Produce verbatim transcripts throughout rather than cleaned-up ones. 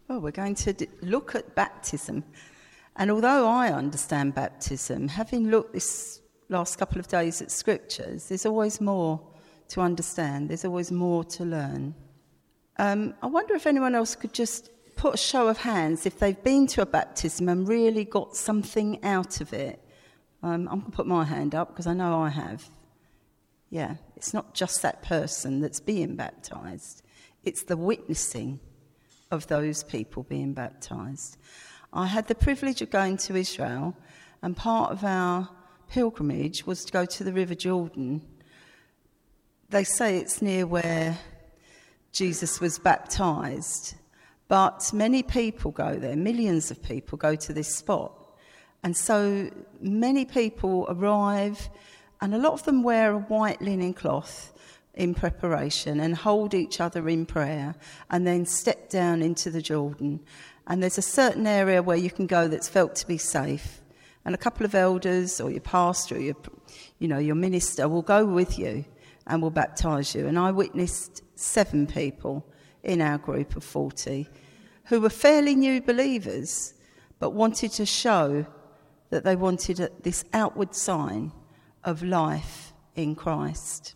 Well, we're going to d- look at baptism. And although I understand baptism, having looked this last couple of days at scriptures, there's always more to understand. There's always more to learn. Um, I wonder if anyone else could just put a show of hands if they've been to a baptism and really got something out of it. Um, I'm going to put my hand up because I know I have. Yeah, it's not just that person that's being baptised. It's the witnessing of those people being baptised. I had the privilege of going to Israel, and part of our pilgrimage was to go to the River Jordan. They say it's near where Jesus was baptised, but many people go there, millions of people go to this spot. And so many people arrive, and a lot of them wear a white linen cloth in preparation and hold each other in prayer and then step down into the Jordan. And there's a certain area where you can go that's felt to be safe. And a couple of elders or your pastor or your, you know, your minister will go with you and will baptise you. And I witnessed seven people in our group of forty who were fairly new believers but wanted to show that they wanted a, this outward sign of life in Christ.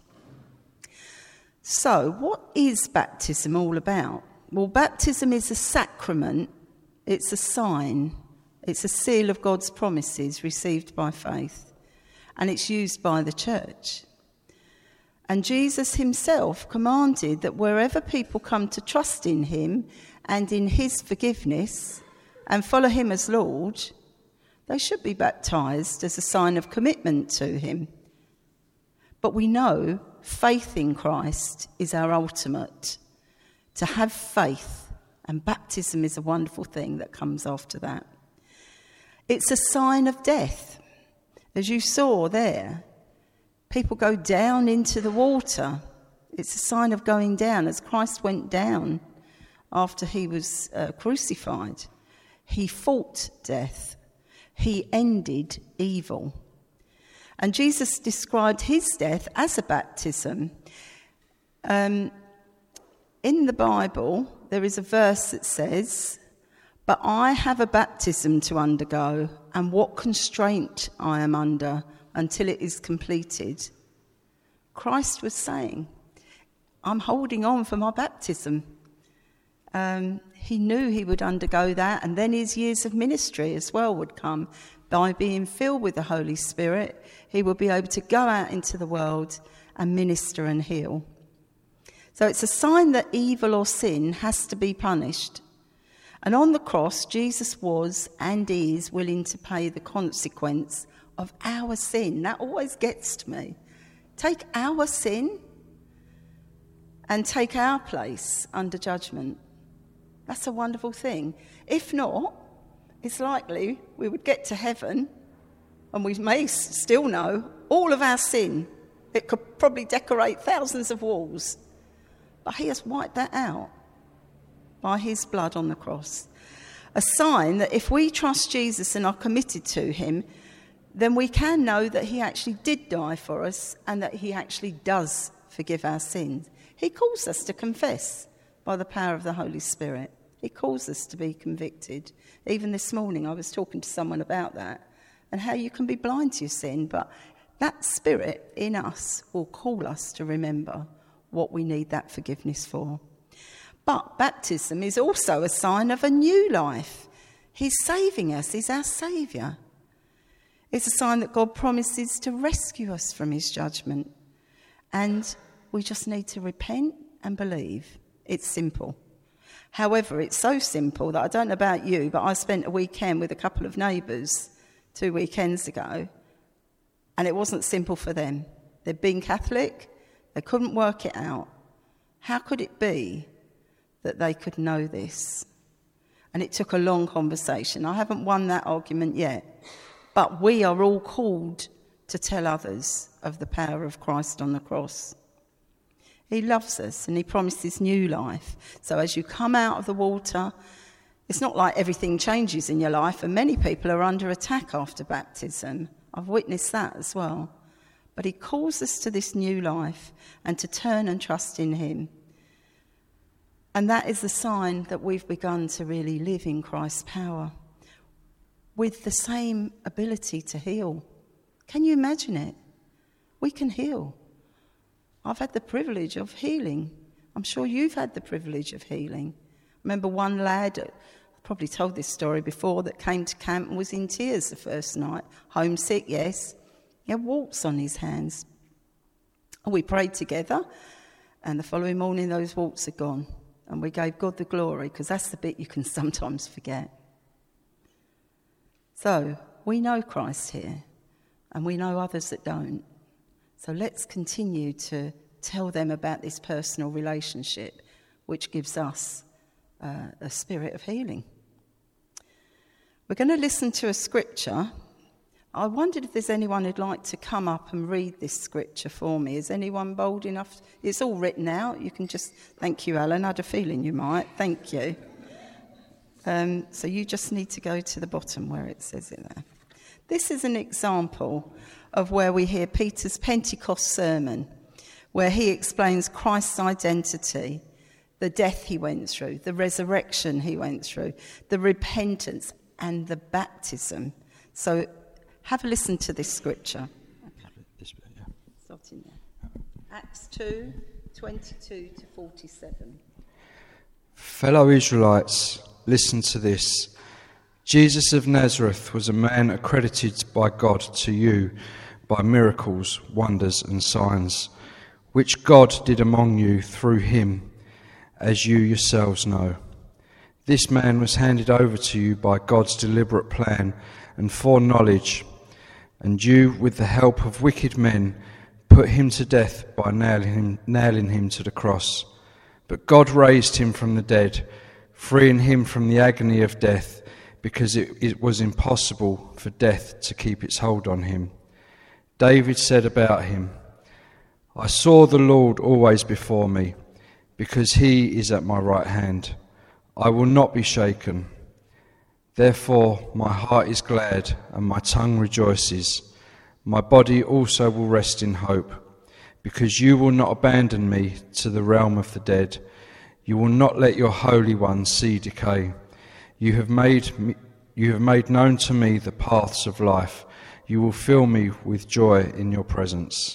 So, what is baptism all about? Well, baptism is a sacrament. It's a sign. It's a seal of God's promises received by faith. And it's used by the church. And Jesus himself commanded that wherever people come to trust in him and in his forgiveness and follow him as Lord, they should be baptised as a sign of commitment to him. But we know faith in Christ is our ultimate. To have faith, and baptism is a wonderful thing that comes after that. It's a sign of death. As you saw there, people go down into the water. It's a sign of going down, as Christ went down after he was uh, crucified. He fought death. He ended evil. And Jesus described his death as a baptism. Um, in the Bible, there is a verse that says, "But I have a baptism to undergo, and what constraint I am under until it is completed." Christ was saying, I'm holding on for my baptism. Um, he knew he would undergo that, and then his years of ministry as well would come. By being filled with the Holy Spirit, he will be able to go out into the world and minister and heal. So it's a sign that evil or sin has to be punished. And on the cross, Jesus was and is willing to pay the consequence of our sin. That always gets to me. Take our sin and take our place under judgment. That's a wonderful thing. If not, it's likely we would get to heaven and we may still know all of our sin. It could probably decorate thousands of walls. But he has wiped that out by his blood on the cross. A sign that if we trust Jesus and are committed to him, then we can know that he actually did die for us and that he actually does forgive our sins. He calls us to confess by the power of the Holy Spirit. He calls us to be convicted. Even this morning I was talking to someone about that and how you can be blind to your sin, but that Spirit in us will call us to remember what we need that forgiveness for. But baptism is also a sign of a new life. He's saving us. He's our saviour. It's a sign that God promises to rescue us from his judgment. And we just need to repent and believe. It's simple. However, it's so simple that I don't know about you, but I spent a weekend with a couple of neighbours two weekends ago, and it wasn't simple for them. They'd been Catholic. They couldn't work it out. How could it be that they could know this? And it took a long conversation. I haven't won that argument yet. But we are all called to tell others of the power of Christ on the cross. He loves us and he promises new life. So as you come out of the water, it's not like everything changes in your life, and many people are under attack after baptism. I've witnessed that as well. But he calls us to this new life and to turn and trust in him. And that is the sign that we've begun to really live in Christ's power with the same ability to heal. Can you imagine it? We can heal. I've had the privilege of healing. I'm sure you've had the privilege of healing. I remember one lad, I've probably told this story before, that came to camp and was in tears the first night. Homesick, yes. He had warts on his hands. And we prayed together, and the following morning those warts are gone. And we gave God the glory, because that's the bit you can sometimes forget. So, we know Christ here, and we know others that don't. So let's continue to tell them about this personal relationship, which gives us uh, a spirit of healing. We're going to listen to a scripture. I wondered if there's anyone who'd like to come up and read this scripture for me. Is anyone bold enough? It's all written out. You can just... Thank you, Alan. I had a feeling you might. Thank you. Um, so you just need to go to the bottom where it says it there. This is an example of where we hear Peter's Pentecost sermon, where he explains Christ's identity, the death he went through, the resurrection he went through, the repentance and the baptism. So have a listen to this scripture. Okay. This bit, yeah. Start in there. Acts two, twenty-two to forty-seven. Fellow Israelites, listen to this. Jesus of Nazareth was a man accredited by God to you by miracles, wonders and signs, which God did among you through him, as you yourselves know. This man was handed over to you by God's deliberate plan and foreknowledge, and you, with the help of wicked men, put him to death by nailing him, nailing him to the cross. But God raised him from the dead, freeing him from the agony of death, because it, it was impossible for death to keep its hold on him. David said about him, I saw the Lord always before me, because he is at my right hand. I will not be shaken. Therefore my heart is glad and my tongue rejoices. My body also will rest in hope, because you will not abandon me to the realm of the dead. You will not let your Holy One see decay. You have made me, you have made known to me the paths of life. You will fill me with joy in your presence.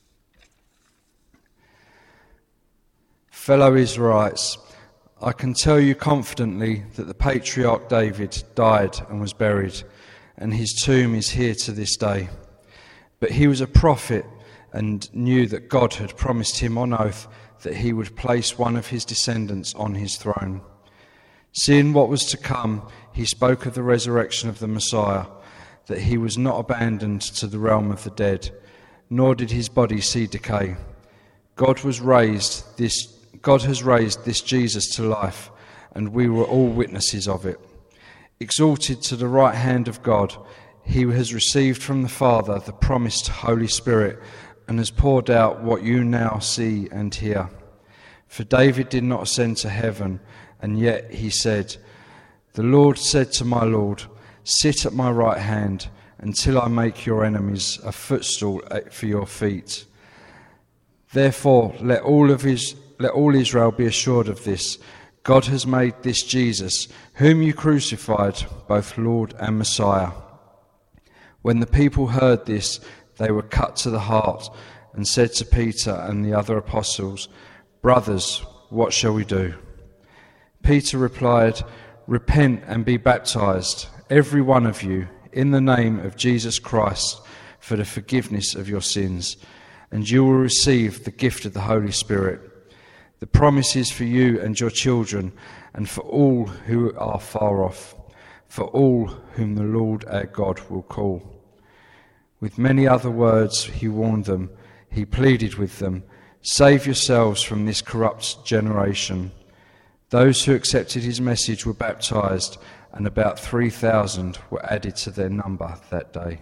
Fellow Israelites, I can tell you confidently that the patriarch David died and was buried, and his tomb is here to this day. But he was a prophet and knew that God had promised him on oath that he would place one of his descendants on his throne. Seeing what was to come, he spoke of the resurrection of the Messiah, that he was not abandoned to the realm of the dead, nor did his body see decay. God was raised this God has raised this Jesus to life, and we were all witnesses of it. Exalted to the right hand of God, he has received from the Father the promised Holy Spirit, and has poured out what you now see and hear. For David did not ascend to heaven, and yet he said, The Lord said to my Lord, Sit at my right hand, until I make your enemies a footstool for your feet. Therefore, let all of his Let all Israel be assured of this. God has made this Jesus, whom you crucified, both Lord and Messiah. When the people heard this, they were cut to the heart and said to Peter and the other apostles, Brothers, what shall we do? Peter replied, Repent and be baptized, every one of you, in the name of Jesus Christ, for the forgiveness of your sins, and you will receive the gift of the Holy Spirit. The promise is for you and your children, and for all who are far off, for all whom the Lord our God will call. With many other words he warned them, he pleaded with them, Save yourselves from this corrupt generation. Those who accepted his message were baptized, and about three thousand were added to their number that day.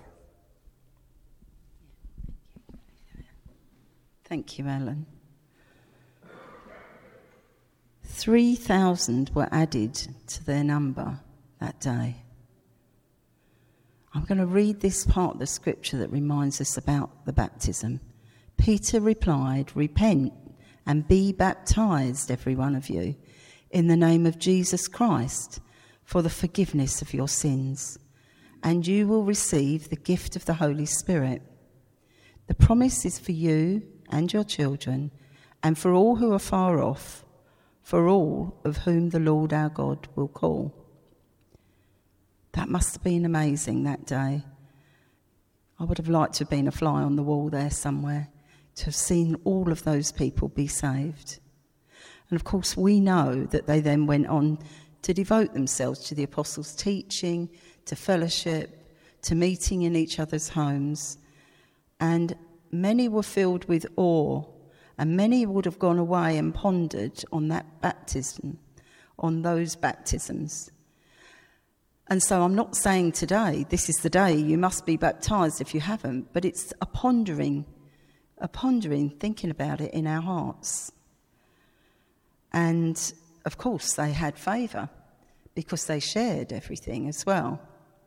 Thank you, Alan. Three thousand were added to their number that day. I'm going to read this part of the scripture that reminds us about the baptism. Peter replied, Repent and be baptized, every one of you, in the name of Jesus Christ for the forgiveness of your sins, and you will receive the gift of the Holy Spirit. The promise is for you and your children, and for all who are far off, for all of whom the Lord our God will call. That must have been amazing that day. I would have liked to have been a fly on the wall there somewhere, to have seen all of those people be saved. And of course, we know that they then went on to devote themselves to the apostles' teaching, to fellowship, to meeting in each other's homes. And many were filled with awe, and many would have gone away and pondered on that baptism, on those baptisms. And so I'm not saying today, this is the day you must be baptised if you haven't, but it's a pondering, a pondering, thinking about it in our hearts. And of course they had favour because they shared everything as well.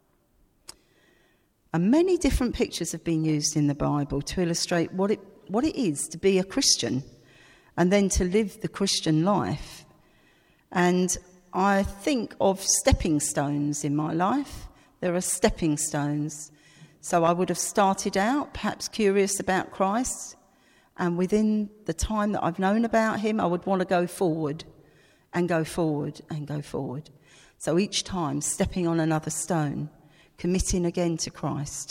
And many different pictures have been used in the Bible to illustrate what it what it is to be a Christian and then to live the Christian life. And I think of stepping stones in my life. There are stepping stones. So I would have started out perhaps curious about Christ, and within the time that I've known about him, I would want to go forward and go forward and go forward. So each time stepping on another stone, committing again to Christ.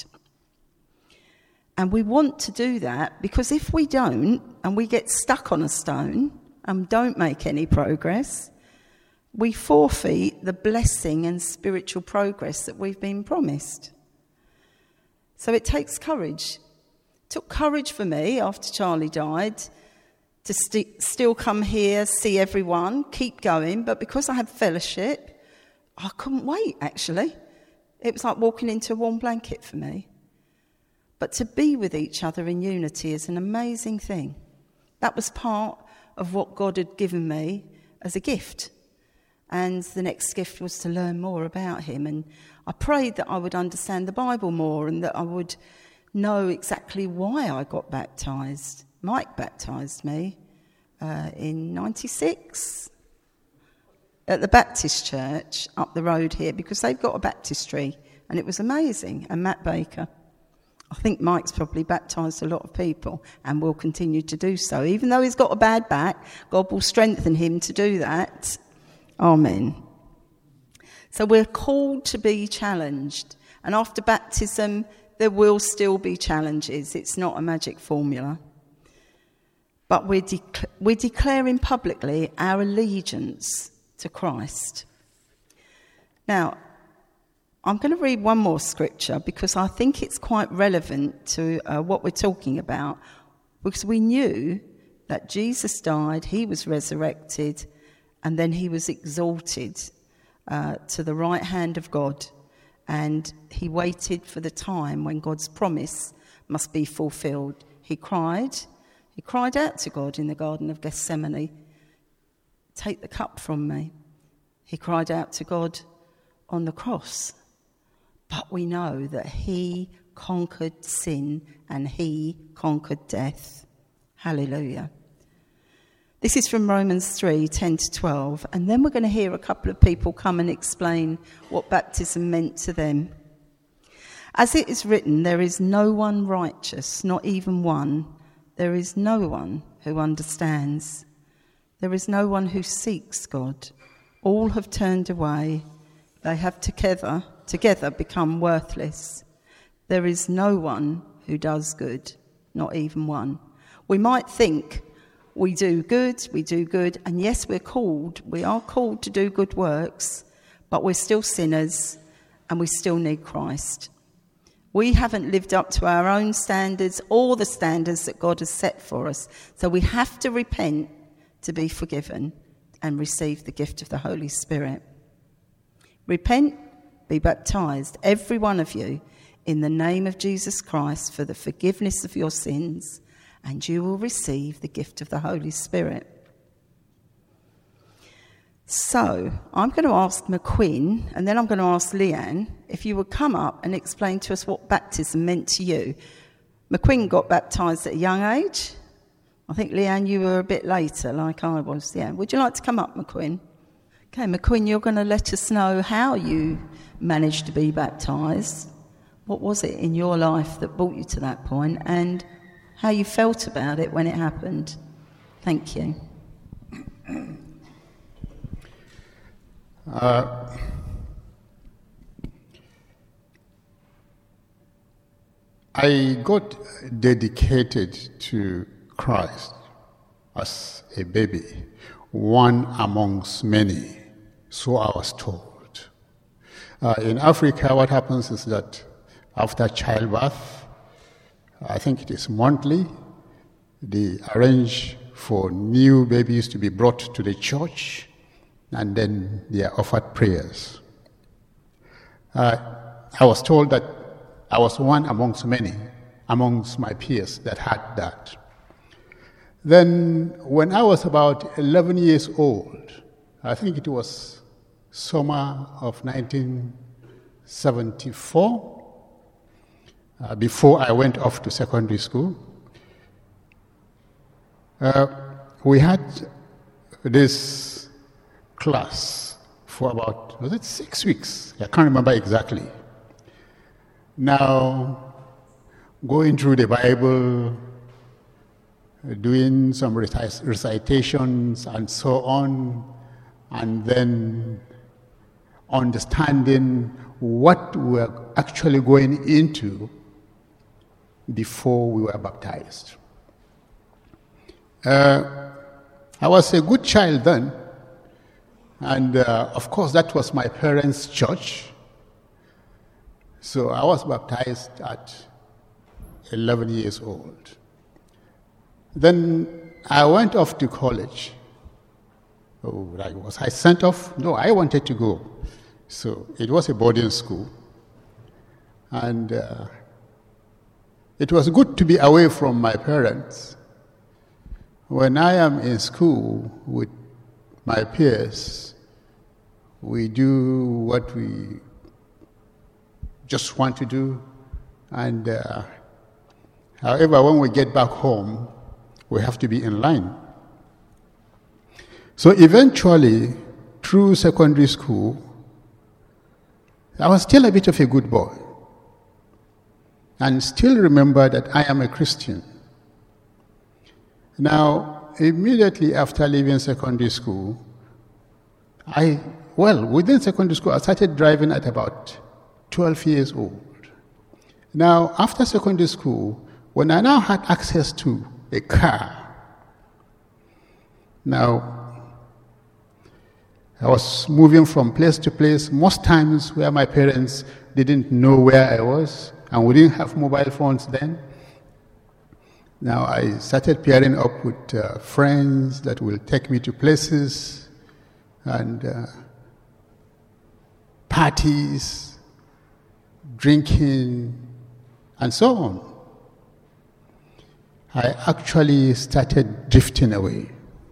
And we want to do that because if we don't, and we get stuck on a stone and don't make any progress, we forfeit the blessing and spiritual progress that we've been promised. So it takes courage. It took courage for me after Charlie died to st- still come here, see everyone, keep going. But because I had fellowship, I couldn't wait, actually. It was like walking into a warm blanket for me. But to be with each other in unity is an amazing thing. That was part of what God had given me as a gift. And the next gift was to learn more about him. And I prayed that I would understand the Bible more and that I would know exactly why I got baptised. Mike baptised me uh, in ninety-six at the Baptist church up the road here because they've got a baptistry and it was amazing. And Matt Baker. I think Mike's probably baptised a lot of people and will continue to do so. Even though he's got a bad back, God will strengthen him to do that. Amen. So we're called to be challenged. And after baptism, there will still be challenges. It's not a magic formula. But we're, de- we're declaring publicly our allegiance to Christ. Now, I'm going to read one more scripture because I think it's quite relevant to uh, what we're talking about, because we knew that Jesus died, he was resurrected, and then he was exalted uh, to the right hand of God, and he waited for the time when God's promise must be fulfilled. He cried, he cried out to God in the Garden of Gethsemane, "Take the cup from me." He cried out to God on the cross. But we know that he conquered sin and he conquered death. Hallelujah. This is from Romans three, ten to twelve. And then we're going to hear a couple of people come and explain what baptism meant to them. As it is written, there is no one righteous, not even one. There is no one who understands. There is no one who seeks God. All have turned away. They have together, together become worthless. There is no one who does good, not even one. We might think we do good, we do good, and yes, we're called, we are called to do good works, but we're still sinners and we still need Christ. We haven't lived up to our own standards or the standards that God has set for us. So we have to repent to be forgiven and receive the gift of the Holy Spirit. Repent, be baptised, every one of you, in the name of Jesus Christ for the forgiveness of your sins, and you will receive the gift of the Holy Spirit. So, I'm going to ask McQueen, and then I'm going to ask Leanne, if you would come up and explain to us what baptism meant to you. McQueen got baptised at a young age. I think, Leanne, you were a bit later, like I was. Yeah. Would you like to come up, McQueen? Okay, McQueen, you're going to let us know how you managed to be baptised. What was it in your life that brought you to that point, and how you felt about it when it happened? Thank you. Uh, I got dedicated to Christ as a baby, one amongst many, so I was told. Uh, in Africa, what happens is that after childbirth, I think it is monthly, they arrange for new babies to be brought to the church, and then they are offered prayers. Uh, I was told that I was one amongst many, amongst my peers that had that. Then, when I was about eleven years old, I think it was summer of nineteen seventy-four, uh, before I went off to secondary school, uh, we had this class for about, was it six weeks? I can't remember exactly. Now, going through the Bible, doing some recit- recitations and so on, and then understanding what we were actually going into before we were baptized. Uh, I was a good child then, and uh, of course that was my parents' church. So I was baptized at eleven years old. Then I went off to college. Oh, right. Was I sent off? No, I wanted to go. So it was a boarding school. And uh, it was good to be away from my parents. When I am in school with my peers, we do what we just want to do. And uh, however, when we get back home, we have to be in line. So eventually, through secondary school, I was still a bit of a good boy, and still remember that I am a Christian. Now, immediately after leaving secondary school, I, well, within secondary school, I started driving at about twelve years old. Now, after secondary school, when I now had access to a car, now, I was moving from place to place, most times where my parents didn't know where I was, and we didn't have mobile phones then. Now I started pairing up with uh, friends that will take me to places and uh, parties, drinking, and so on. I actually started drifting away.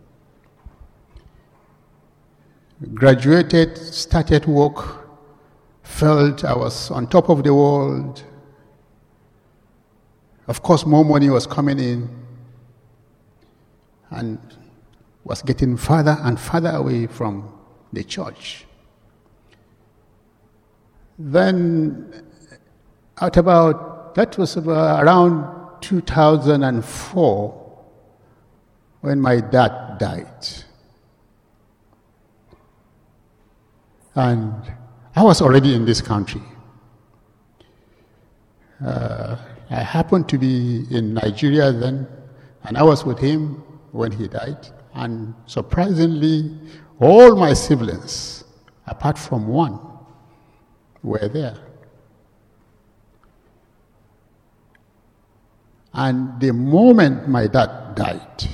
Graduated, started work, felt I was on top of the world. Of course, more money was coming in and was getting further and further away from the church. Then, at about, that was about around two thousand four when my dad died. And I was already in this country. Uh, I happened to be in Nigeria then, and I was with him when he died. And surprisingly, all my siblings, apart from one, were there. And the moment my dad died,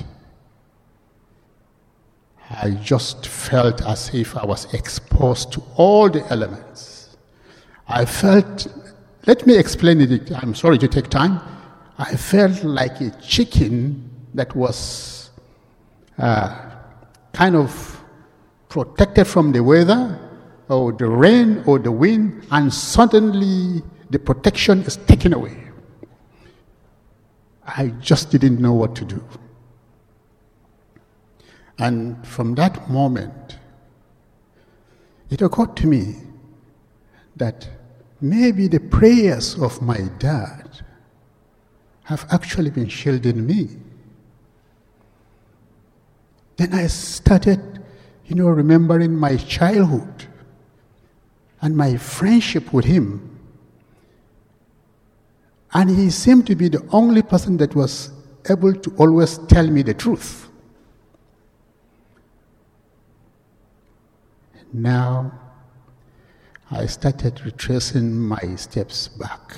I just felt as if I was exposed to all the elements. I felt, let me explain it, I'm sorry to take time. I felt like a chicken that was uh, kind of protected from the weather or the rain or the wind, and suddenly the protection is taken away. I just didn't know what to do. And from that moment, it occurred to me that maybe the prayers of my dad have actually been shielding me. Then I started, you know, remembering my childhood and my friendship with him. And he seemed to be the only person that was able to always tell me the truth. Now, I started retracing my steps back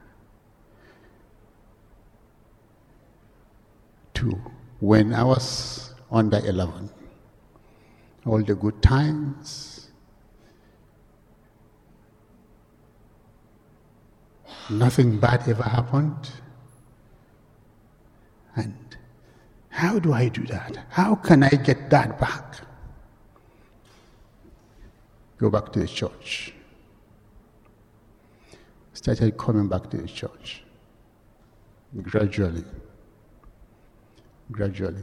to when I was under eleven. All the good times, nothing bad ever happened. And how do I do that? How can I get that back? Go back to the church. Started coming back to the church. Gradually. Gradually.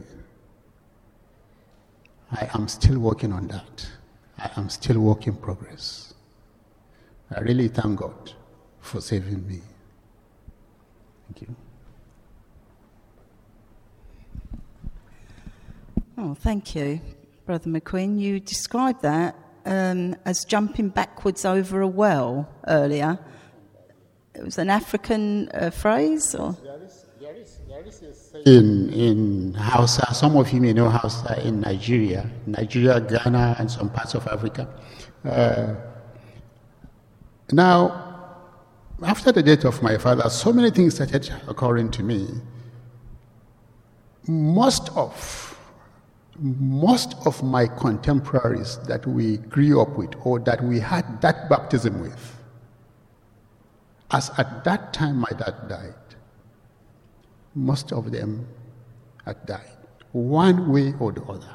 I am still working on that. I am still work in progress. I really thank God for saving me. Thank you. Oh, thank you, Brother McQueen. You described that um, as jumping backwards over a well earlier. It was an African uh, phrase, or? There is, there is, there is a saying in Hausa. Some of you may know Hausa in Nigeria, Nigeria, Ghana, and some parts of Africa. Uh, now, after the death of my father, so many things started occurring to me. Most of most of my contemporaries that we grew up with, or that we had that baptism with, as at that time my dad died, most of them had died, one way or the other.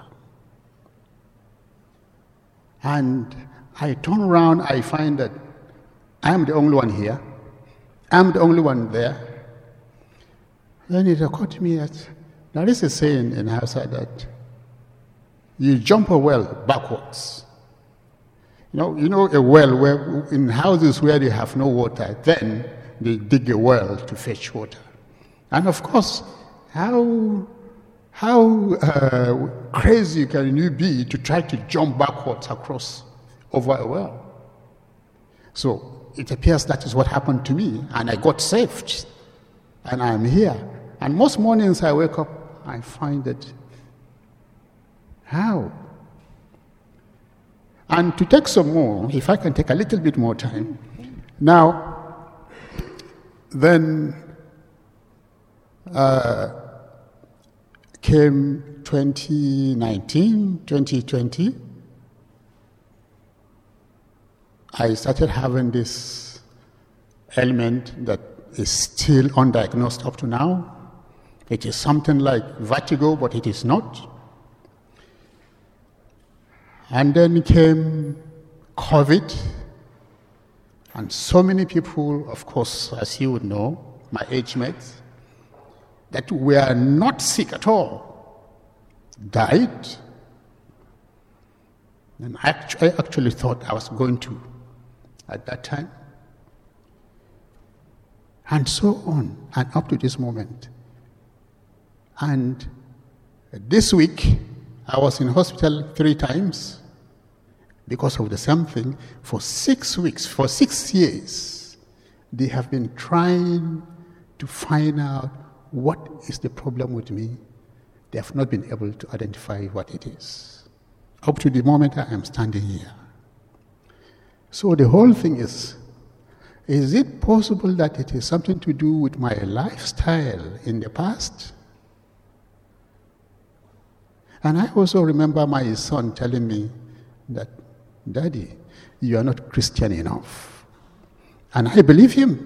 And I turn around, I find that I'm the only one here, I'm the only one there. Then it occurred to me that there is a saying in Hausa that you jump a well backwards. You know, you know a well where in houses where they have no water, then they dig a well to fetch water. And of course, how how uh, crazy can you be to try to jump backwards across over a well? So it appears that is what happened to me, and I got saved, and I'm here. And most mornings I wake up, I find that how? And to take some more, if I can take a little bit more time. Now, then uh, came twenty nineteen, twenty twenty. I started having this ailment that is still undiagnosed up to now. It is something like vertigo, but it is not. And then came COVID, and so many people, of course, as you would know, my age mates, that were not sick at all, died. And I actually thought I was going to at that time. And so on, and up to this moment. And this week, I was in hospital three times because of the same thing. For six weeks, for six years, they have been trying to find out what is the problem with me. They have not been able to identify what it is. Up to the moment I am standing here. So the whole thing is, is it possible that it is something to do with my lifestyle in the past? And I also remember my son telling me that, Daddy, you are not Christian enough. And I believe him.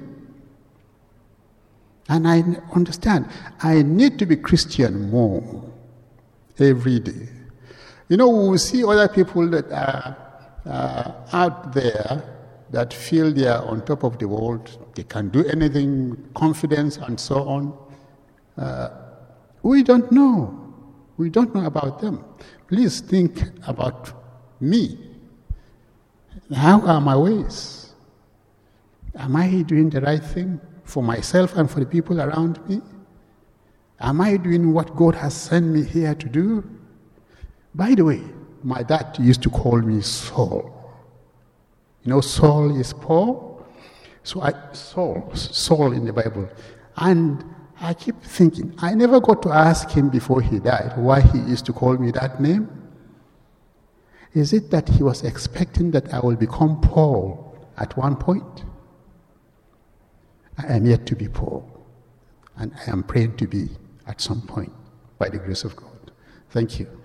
And I understand, I need to be Christian more every day. You know, we see other people that are uh, out there that feel they are on top of the world, they can do anything, confidence and so on. Uh, we don't know. We don't know about them. Please think about me. How are my ways? Am I doing the right thing for myself and for the people around me? Am I doing what God has sent me here to do? By the way, my dad used to call me Saul. You know, Saul is Paul. So I, Saul, Saul in the Bible. And I keep thinking, I never got to ask him before he died why he used to call me that name. Is it that he was expecting that I will become Paul at one point? I am yet to be Paul, and I am praying to be at some point by the grace of God. Thank you.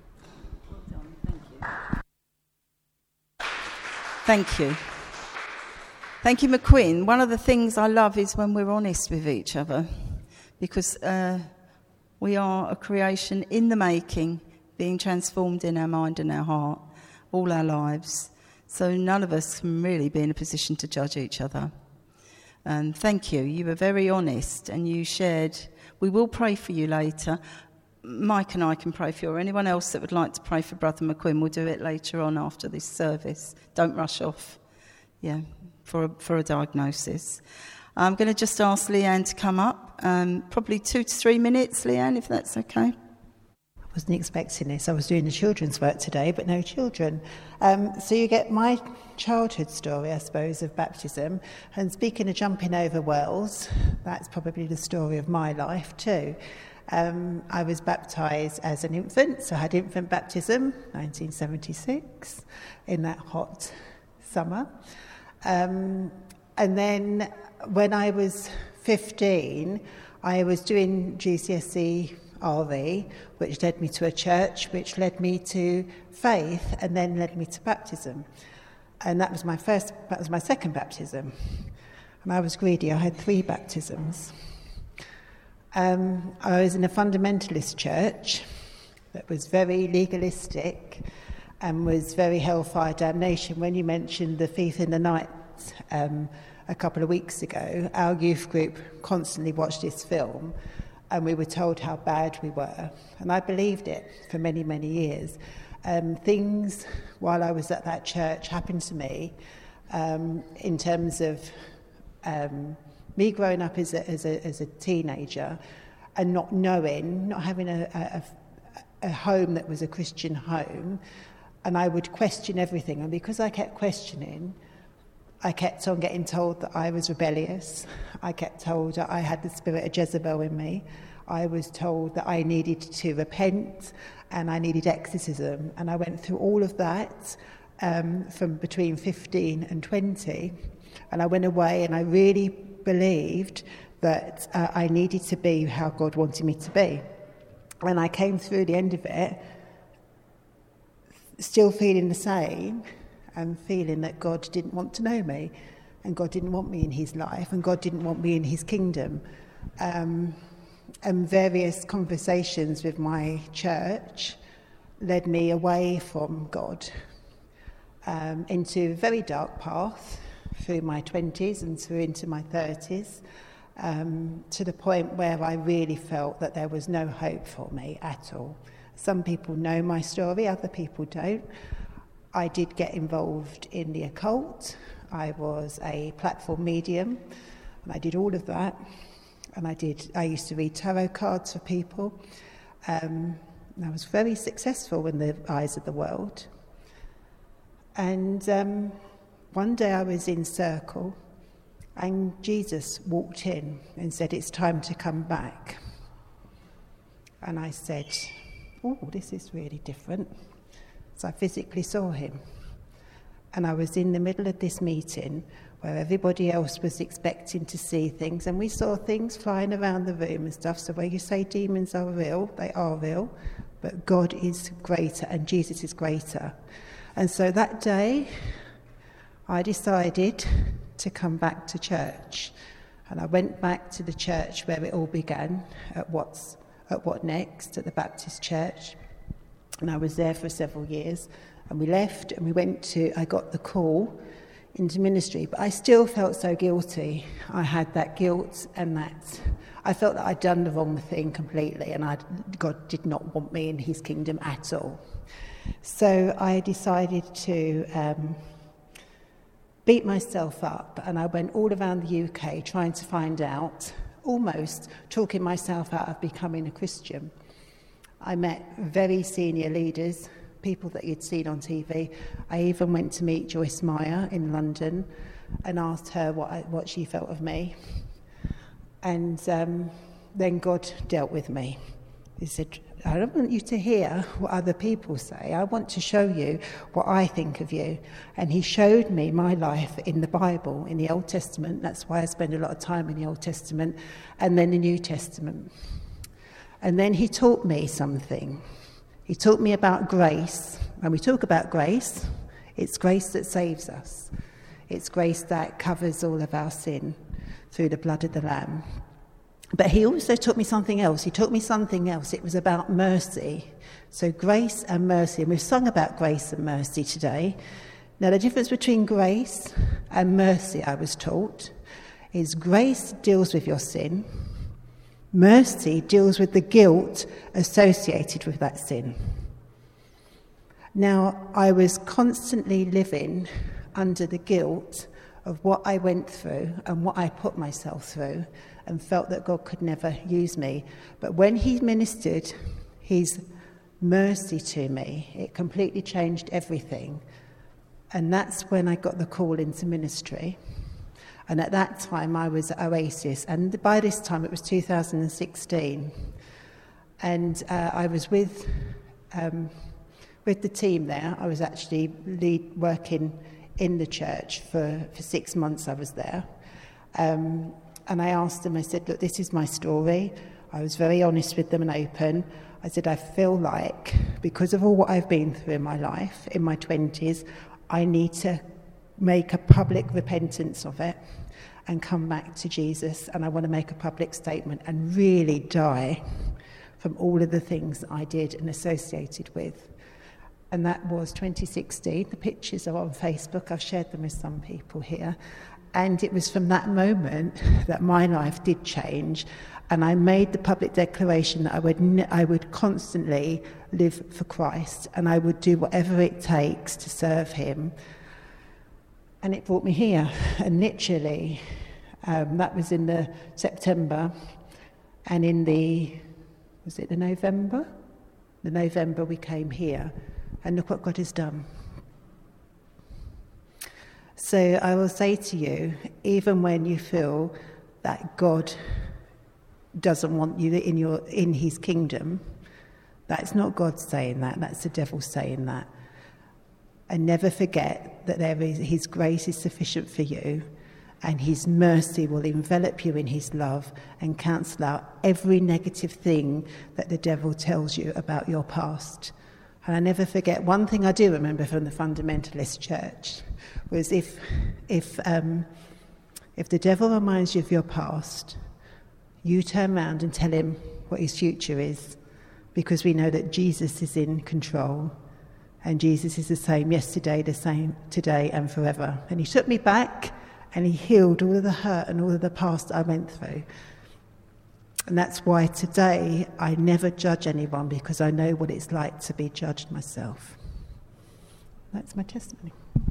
Thank you. Thank you, McQueen. One of the things I love is when we're honest with each other, because uh, we are a creation in the making, being transformed in our mind and our heart all our lives. So none of us can really be in a position to judge each other. And thank you. You were very honest, and you shared. We will pray for you later. Mike and I can pray for you, or anyone else that would like to pray for Brother McQueen. We'll do it later on after this service. Don't rush off, yeah, for a, for a diagnosis. I'm going to just ask Leanne to come up. Um, probably two to three minutes, Leanne, if that's okay. I wasn't expecting this. I was doing the children's work today, but no children. Um, so you get my childhood story, I suppose, of baptism. And speaking of jumping over wells, that's probably the story of my life too. Um, I was baptised as an infant, so I had infant baptism, nineteen seventy-six, in that hot summer. Um, and then when I was fifteen, I was doing G C S E R V, which led me to a church, which led me to faith, and then led me to baptism. And that was my first, that was my second baptism. And I was greedy, I had three baptisms. Um, I was in a fundamentalist church that was very legalistic and was very hellfire damnation. When you mentioned the thief in the night um, a couple of weeks ago, our youth group constantly watched this film, and we were told how bad we were. And I believed it for many, many years. Um, things, while I was at that church, happened to me um, in terms of um, me growing up as a, as a, as a teenager and not knowing, not having a, a, a home that was a Christian home. And I would question everything. And because I kept questioning, I kept on getting told that I was rebellious. I kept told that I had the spirit of Jezebel in me. I was told that I needed to repent and I needed exorcism. And I went through all of that um, from between fifteen and twenty. And I went away and I really believed that uh, I needed to be how God wanted me to be. And I came through the end of it still feeling the same, and feeling that God didn't want to know me, and God didn't want me in his life, and God didn't want me in his kingdom. Um, and various conversations with my church led me away from God um, into a very dark path through my twenties and through into my thirties, um, to the point where I really felt that there was no hope for me at all. Some people know my story, other people don't. I did get involved in the occult. I was a platform medium, and I did all of that. And I did. I used to read tarot cards for people. Um, and I was very successful in the eyes of the world. And um, one day I was in Circle, and Jesus walked in and said, "It's time to come back." And I said, "Oh, this is really different." So I physically saw him. And I was in the middle of this meeting where everybody else was expecting to see things, and we saw things flying around the room and stuff. So where you say demons are real, they are real, but God is greater and Jesus is greater. And so that day, I decided to come back to church. And I went back to the church where it all began, at what's at What Next, at the Baptist Church. And I was there for several years, and we left and we went to, I got the call into ministry, but I still felt so guilty. I had that guilt, and that I felt that I'd done the wrong thing completely, and I'd, God did not want me in his kingdom at all. So I decided to um, beat myself up, and I went all around the U K trying to find out, almost talking myself out of becoming a Christian. I met very senior leaders, people that you'd seen on T V. I even went to meet Joyce Meyer in London and asked her what I, what she felt of me. And um, then God dealt with me. He said, I don't want you to hear what other people say. I want to show you what I think of you. And he showed me my life in the Bible, in the Old Testament. That's why I spend a lot of time in the Old Testament, and then the New Testament. And then he taught me something. He taught me about grace. When we talk about grace, it's grace that saves us. It's grace that covers all of our sin through the blood of the Lamb. But he also taught me something else. He taught me something else. It was about mercy. So grace and mercy. And we've sung about grace and mercy today. Now, the difference between grace and mercy, I was taught, is grace deals with your sin. Mercy deals with the guilt associated with that sin. Now, I was constantly living under the guilt of what I went through and what I put myself through, and felt that God could never use me. But when he ministered his mercy to me, it completely changed everything. And that's when I got the call into ministry. And at that time I was at Oasis, and by this time it was two thousand sixteen. And uh, I was with um, with the team there. I was actually lead working in the church for, for six months I was there. Um, And I asked them, I said, look, this is my story. I was very honest with them and open. I said, I feel like because of all what I've been through in my life, in my twenties, I need to make a public repentance of it and come back to Jesus. And I want to make a public statement and really die from all of the things I did and associated with. And that was twenty sixteen. The pictures are on Facebook. I've shared them with some people here. And it was from that moment that my life did change, and I made the public declaration that I would I would constantly live for Christ, and I would do whatever it takes to serve him. And it brought me here, and literally, um, that was in the September, and in the, was it the November? The November we came here, and look what God has done. So I will say to you, even when you feel that God doesn't want you in your in his kingdom, that's not God saying that, that's the devil saying that. And never forget that there is, his grace is sufficient for you, and his mercy will envelop you in his love and cancel out every negative thing that the devil tells you about your past. And I never forget, one thing I do remember from the fundamentalist church was if if um, if the devil reminds you of your past, you turn around and tell him what his future is, because we know that Jesus is in control, and Jesus is the same yesterday, the same today and forever. And he took me back and he healed all of the hurt and all of the past I went through. And that's why today I never judge anyone, because I know what it's like to be judged myself. That's my testimony.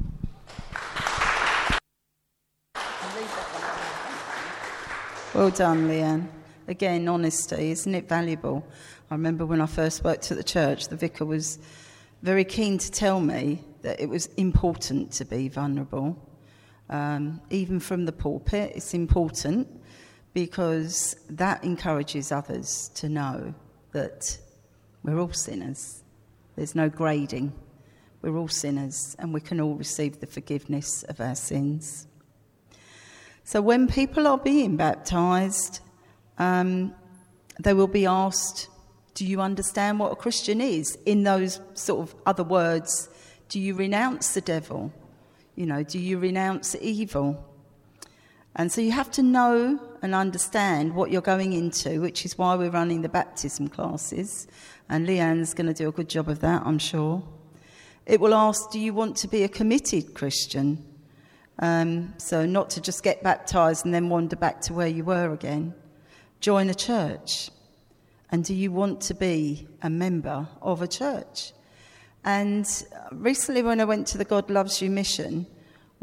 Well done, Leanne. Again, honesty, isn't it valuable? I remember when I first worked at the church, the vicar was very keen to tell me that it was important to be vulnerable. Um, even from the pulpit, it's important, because that encourages others to know that we're all sinners. There's no grading. We're all sinners, and we can all receive the forgiveness of our sins. So when people are being baptised, um, they will be asked, do you understand what a Christian is? In those sort of other words, do you renounce the devil? You know, do you renounce evil? And so you have to know and understand what you're going into, which is why we're running the baptism classes. And Leanne's going to do a good job of that, I'm sure. It will ask, do you want to be a committed Christian? Um, so not to just get baptised and then wander back to where you were again. Join a church. And do you want to be a member of a church? And recently when I went to the God Loves You mission,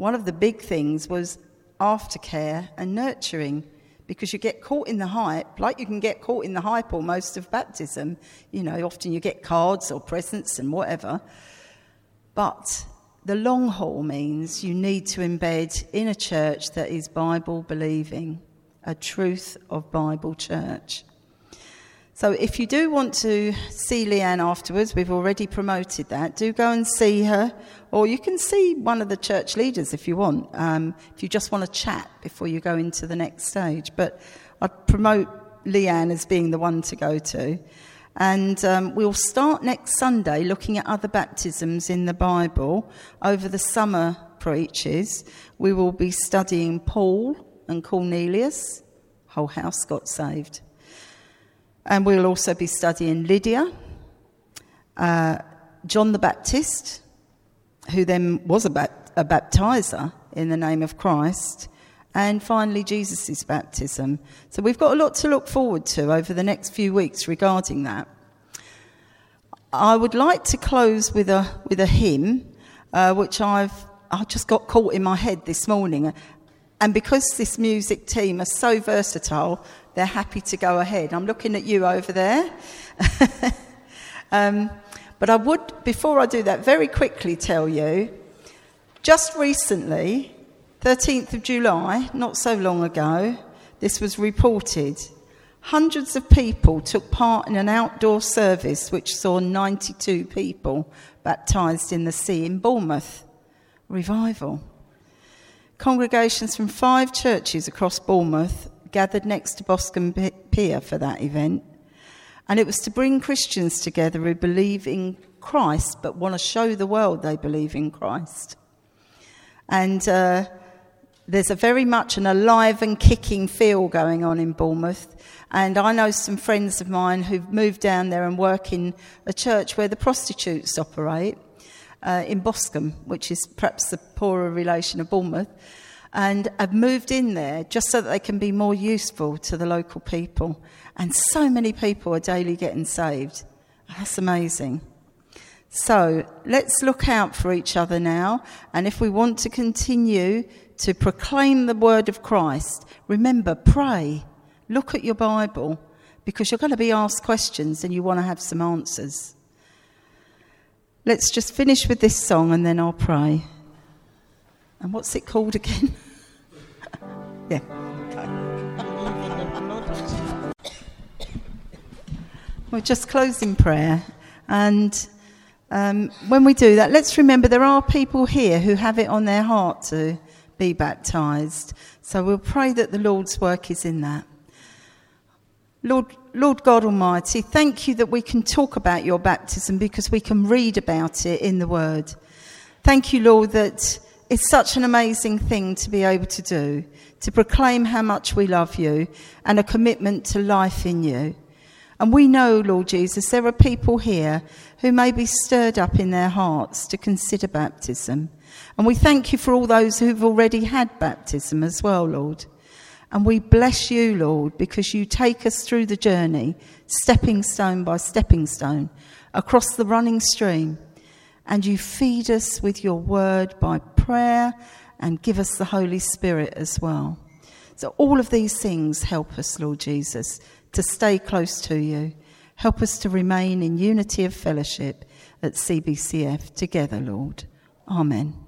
one of the big things was aftercare and nurturing, because you get caught in the hype, like you can get caught in the hype almost of baptism. You know, often you get cards or presents and whatever. But the long haul means you need to embed in a church that is Bible believing, a truth of Bible church. So if you do want to see Leanne afterwards, we've already promoted that, do go and see her, or you can see one of the church leaders if you want, um, if you just want to chat before you go into the next stage. But I'd promote Leanne as being the one to go to. And um, we'll start next Sunday looking at other baptisms in the Bible. Over the summer preaches, we will be studying Paul and Cornelius. Whole house got saved. And we'll also be studying Lydia, uh, John the Baptist, who then was a, bat- a baptizer in the name of Christ, and finally Jesus' baptism. So we've got a lot to look forward to over the next few weeks regarding that. I would like to close with a with a hymn, uh, which I've I just got caught in my head this morning. And because this music team are so versatile, they're happy to go ahead. I'm looking at you over there. um, but I would, before I do that, very quickly tell you, just recently, thirteenth of July, not so long ago, this was reported. Hundreds of people took part in an outdoor service which saw ninety-two people baptised in the sea in Bournemouth. Revival. Congregations from five churches across Bournemouth gathered next to Boscombe Pier for that event. And it was to bring Christians together who believe in Christ but want to show the world they believe in Christ. And uh, there's a very much an alive and kicking feel going on in Bournemouth. And I know some friends of mine who've moved down there and work in a church where the prostitutes operate. Uh, in Boscombe, which is perhaps the poorer relation of Bournemouth, and have moved in there just so that they can be more useful to the local people. And so many people are daily getting saved. That's amazing. So let's look out for each other now, and if we want to continue to proclaim the word of Christ, remember, pray, look at your Bible, because you're going to be asked questions and you want to have some answers. Let's just finish with this song and then I'll pray. And what's it called again? yeah. We'll just close in prayer. And um, when we do that, let's remember there are people here who have it on their heart to be baptised. So we'll pray that the Lord's work is in that. Lord, Lord God Almighty, thank you that we can talk about your baptism because we can read about it in the Word. Thank you, Lord, that it's such an amazing thing to be able to do, to proclaim how much we love you and a commitment to life in you. And we know, Lord Jesus, there are people here who may be stirred up in their hearts to consider baptism. And we thank you for all those who've already had baptism as well, Lord. And we bless you, Lord, because you take us through the journey, stepping stone by stepping stone, across the running stream. And you feed us with your word by prayer and give us the Holy Spirit as well. So all of these things help us, Lord Jesus, to stay close to you. Help us to remain in unity of fellowship at C B C F together, Lord. Amen.